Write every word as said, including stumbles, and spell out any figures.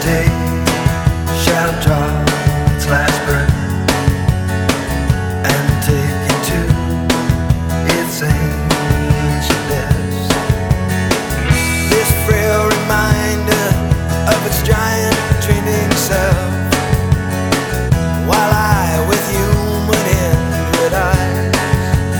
day shall draw its last breath and take into its ancient depths this frail reminder of its giant